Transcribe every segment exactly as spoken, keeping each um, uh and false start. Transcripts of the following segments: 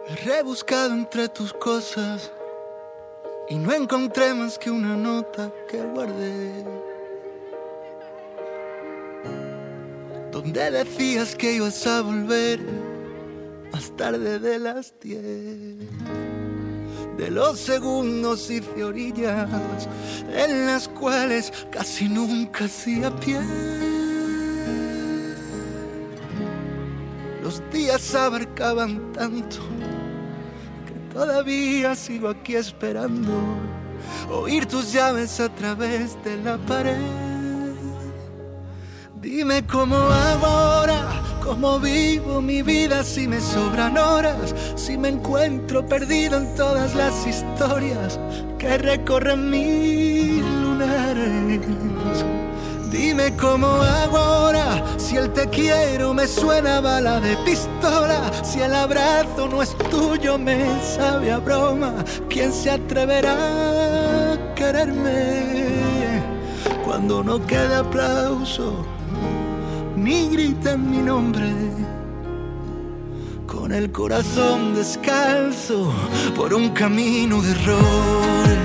He rebuscado entre tus cosas y no encontré más que una nota que guardé, donde decías que ibas a volver más tarde de las diez. De los segundos hice orillas en las cuales casi nunca hacía pie. Los días abarcaban tanto que todavía sigo aquí esperando oír tus llaves a través de la pared. Dime cómo hago ahora, cómo vivo mi vida, si me sobran horas, si me encuentro perdido en todas las historias que recorren mil lunares. Dime cómo hago ahora, si el te quiero me suena a bala de pistola, si el abrazo no es tuyo me sabe a broma. ¿Quién se atreverá a quererme cuando no quede aplauso ni griten mi nombre? Con el corazón descalzo por un camino de errores.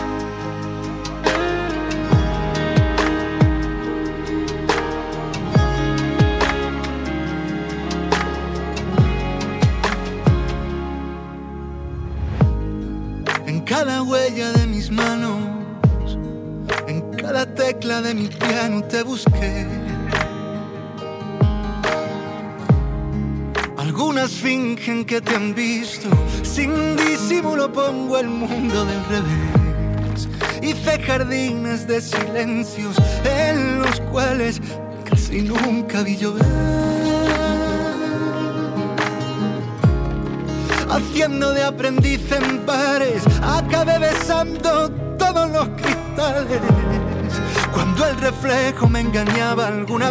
En cada huella de mis manos, en cada tecla de mi piano te busqué. Algunas fingen que te han visto, sin disimulo pongo el mundo del revés. Hice jardines de silencios en los cuales casi nunca vi llover. Haciendo de aprendiz en bares, acabé besando todos los cristales. Cuando el reflejo me engañaba alguna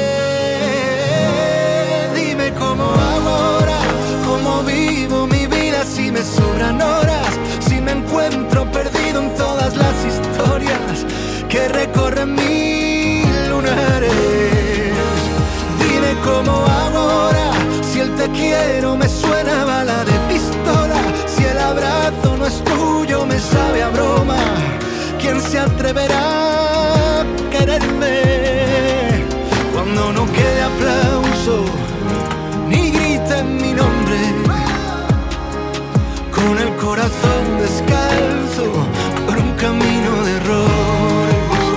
vez, dime cómo hago ahora, cómo vivo mi vida, si me sobran horas, si me encuentro perdido en todas las historias que recorren mil lunares. Dime cómo hago ahora, si el te quiero me suena a bala de pistola, si el abrazo no es tuyo me sabe a broma. ¿Quién se atreverá a quererme cuando no quede aplauso ni griten mi nombre? Con el corazón descalzo por un camino de errores.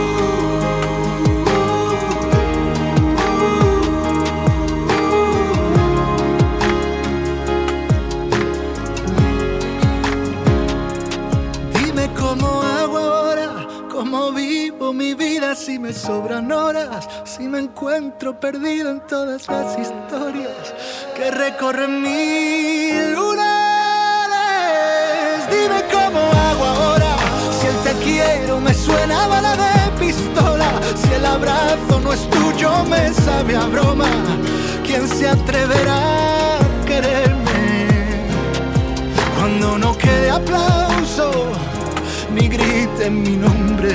Dime cómo hago ahora, cómo vivo mi vida, si me sobran horas, si me encuentro perdido en todas las historias que recorren mil lunares. Dime cómo hago ahora, si el te quiero me suena a bala de pistola, si el abrazo no es tuyo me sabe a broma. ¿Quién se atreverá a quererme cuando no quede aplauso ni griten mi nombre?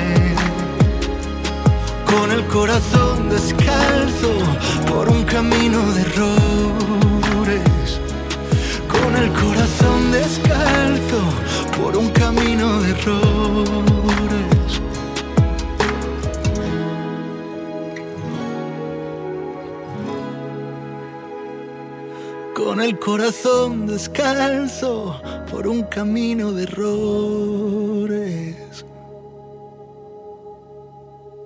Con el corazón descalzo por un camino de errores. Con el corazón descalzo por un camino de errores. Con el corazón descalzo por un camino de errores.